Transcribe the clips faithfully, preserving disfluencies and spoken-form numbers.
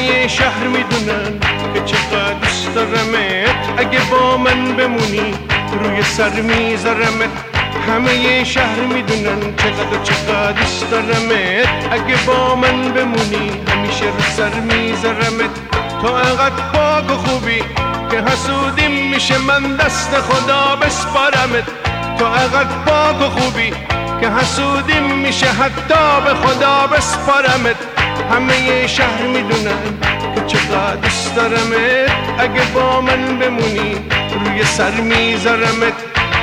همه شهر میدونن که چقدر دوست دارمت، اگه با من بمونی روی سر میذارمت. همه شهر میدونن چقدر چقدر دوست دارمت، اگه با من بمونی همیشه رو سر میذارمت. تو انقدر پاک و خوبی که حسودیم میشه من دست خدا بسپارمت. تو انقدر پاک و خوبی که حسودیم میشه حتی به خدا بسپارمت. همه شهر میدونن که چقدر دوست دارمت، اگه با من بمونی روی سر میذارمت.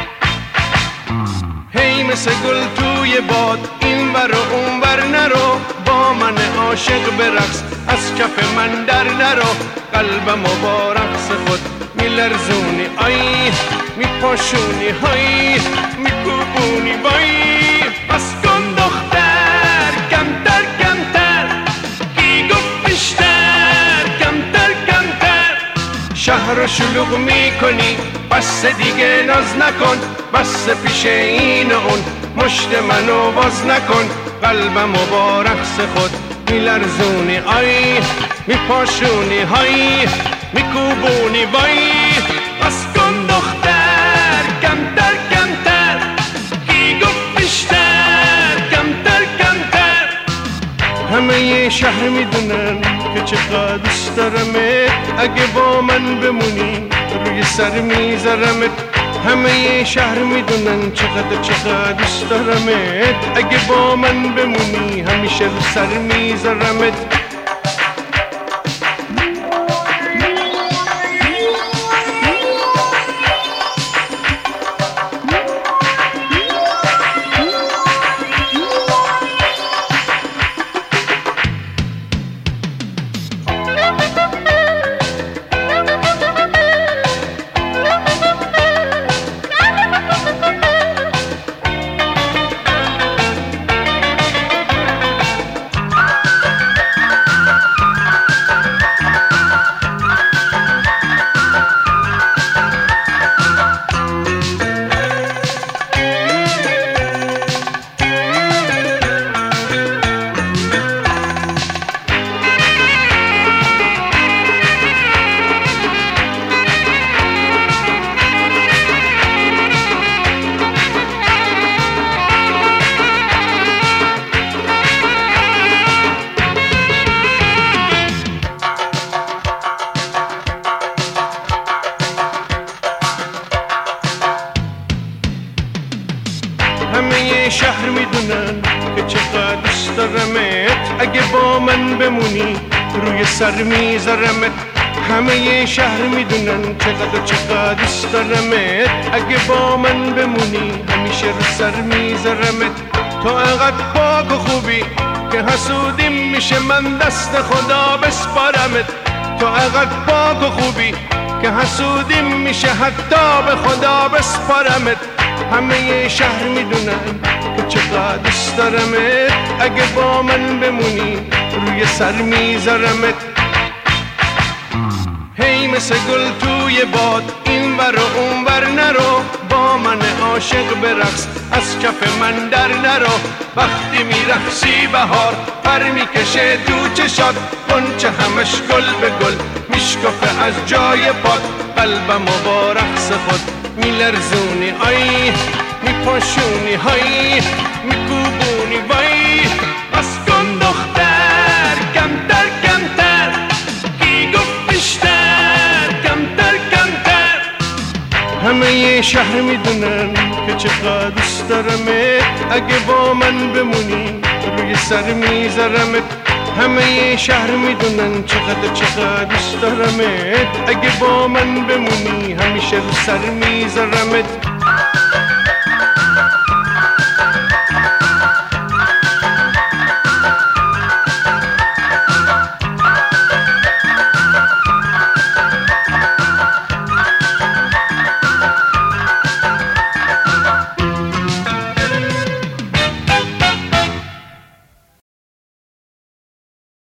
هی مثل گل توی باد این ور و اون ور نرو، با من عاشق برقص از کف من در نرو. قلبم و با رقص خود میلرزونی، آی میپاشونی، های میکوبونی، وای بس کن دختر، کمتر کمتر، کی گفت بیشتر، کمتر کمتر. شهر رو شلوغ میکنی، بس دیگه ناز نکن، بس پیش این و اون مشت منو باز نکن. قلبم و با رقص خود میلرزونی، آی میپاشونی، های میکوبونی، وای بس کن دختر، کمتر کمتر، کی گفت بیشتر، کمتر کمتر. همه شهر میدونن که چقدر دوست دارمت، اگه با من بمونی روی سر میذارمت. همه شهر میدونن چقدر چقدر دوست دارمت، اگه با من بمونی همیشه رو سر میذارمت. همه شهر میدونن که چقدر دوست دارمت، اگه با من بمونی روی سر میذارمت. همه شهر میدونن چقدر چقدر دوست دارمت، اگه با من بمونی همیشه رو سر میذارمت. تو انقدر پاک و خوبی که حسودیم میشه من دست خدا بسپارمت. تو انقدر پاک و خوبی که حسودیم میشه حتی به خدا بسپارمت. همه شهر میدونن که چقدر دوست دارمت، اگه با من بمونی روی سر میذارمت. هی مثل گل توی باد این ور و اون ور نرو، با من عاشق برقص از کف من در نرو. وقتی میرقصی بهار پر میکشه تو چشات، غنچه همش گل به گل میشکفه از جای پات. قلبم و با رقص خود میلرزونی، آی میپاشونی، های میکوبونی، وای بس کن دختر، کمتر کمتر، کی گفت بیشتر، کمتر کمتر. همه شهر میدونن که چقدر دوست دارمت، اگه با من بمونی روی سر میذارمت. همه شهر میدونن چقدر چقدر دوست دارمت، اگه با من بمونی همیشه رو سر میذارمت.